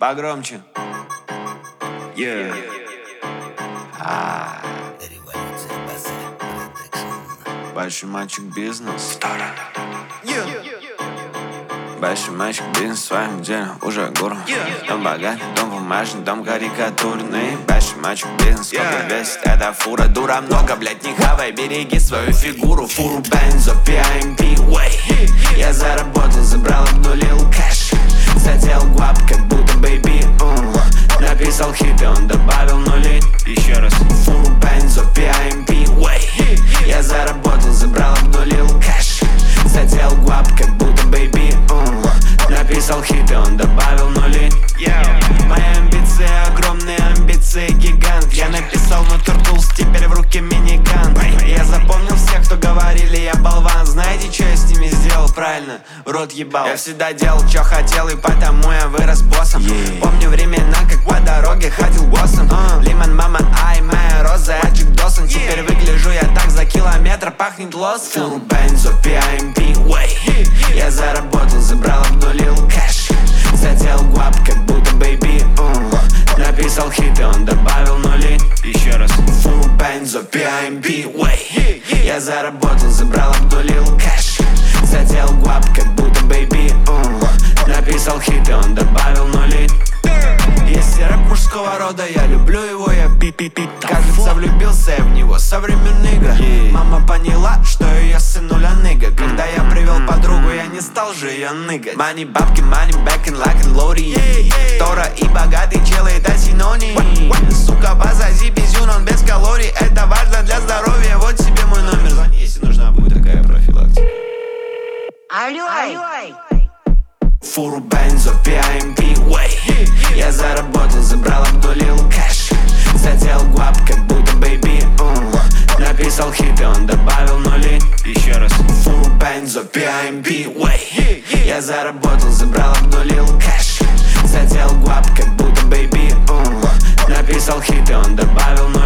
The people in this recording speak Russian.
Погромче. Большой мальчик бизнес. Большой мальчик бизнес в своем деле уже гуру. Дом богатый, дом бумажный, дом карикатурный. Большой мальчик бизнес, сколько весит эта фура. Дура много, блять, не хавай, береги свою фигуру. Фуру бензо, PIMP, way. Я заработал, забрал, обнулил кэш. Задел гуап, как будто бэйби. Написал хит, и он добавил нули. Еще раз. Фуру бензо, PIMP, way. Я заработал, забрал, обнулил кэш. Задел гуап, как будто бэйби. Написал хит, и он добавил нули. Мои амбиции огромные, амбиции гигант. Я написал мой туртулс, теперь в руке миниган. Я запомнил всех, кто говорили, я болван. Знаете, что я с ними сделал? Правильно, в рот ебал. Я всегда делал, что хотел, и потому я вырос боссом. Помню времена, как по дороге ходил боссом. Лимон, мама, ай, моя роза, я Джек Доссон. Теперь выгляжу я так, за километр пахнет лосом. Фуру бензо, PIMP, way. Я заработал, забрал, обнулил кэш. Задел гуап, как будто бэйби. Написал хит, и он добавил нули. Еще раз. Фуру бензо, PIMP, way. Я заработал, забрал, обнулил кэш. Задел гуап, как будто бэйби. Написал хит, и он добавил нули. Если рэп мужского рода, я люблю его, я пи-пи-пи. Кажется, влюбился я в него со времен игр. Мама поняла, что ее сынуля ныга. Когда я привел подругу, я не стал же ее ныгать. Мани, бабки, мани, бэкин, лакин, лори. Тора и богатый чел, это синоним. Сука, позади безюн, он без калорий. Это важно для здоровья, вот себе мой номер. Звони, если нужна будет такая профилактика. Алло. Фуру бензо, PIMP, way. Я заработал, забрал, обнулил кэш. Задел гуап, как будто бэйби. Написал хит, и он добавил нули. Еще раз. Фуру бензо, PIMP, way. Я заработал, забрал, обнулил кэш. Задел гуап, как будто бэйби. Написал хит, и он добавил нули.